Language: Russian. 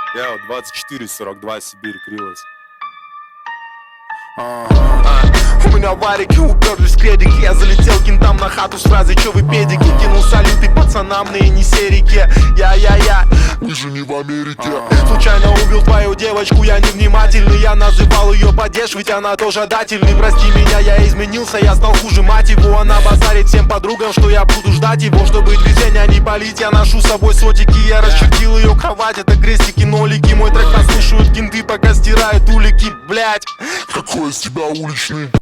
Я вот 24-42, Сибирь, Крилос. У меня варики уперлись кредики. Я залетел кентам на хату с фразой: чё вы педики? Кинул салюты пацанам на Енисерике. Я Мы же не в Америке. случайно убил твою девочку, я невнимательный. Я называл ее падеж, ведь она тоже дательный. Прости меня, я изменился, я стал хуже мать его. Она базарит всем подругам, что я буду ждать его. Чтобы движения не палить, я ношу с собой сотики. Я расчертил ее кровать, это крестики, нолики. Мой трек послушают кенты, пока стирают улики, блять. Какой из тебя уличный?